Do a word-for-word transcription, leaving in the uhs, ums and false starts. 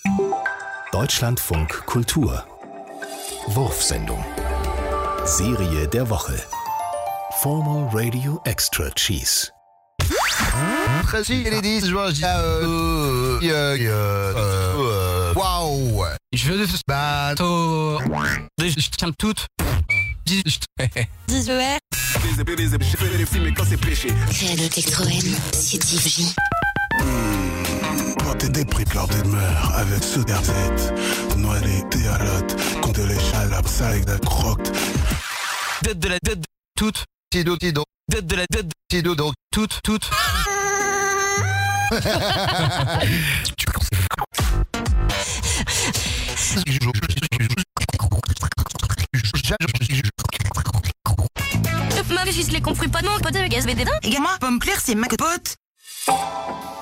Deutschlandfunk Kultur. Wurfsendung. Serie der Woche. Formal Radio Extra Cheese. Waouh! Je veux bateau. Je tiens tout. dix E R. Créado Textro-M, City J. Pour t'aider, pris de l'ordre de mer avec ce derzette. Noiré, théalote, compte les chalabs, avec la croque. Dette de la dette de toute. Tido, tido. Dette de la dette de Tido, donc. toute, toute. Ma fils les compris pas non, pote avec S B D. Également, pomme claire, c'est ma pote.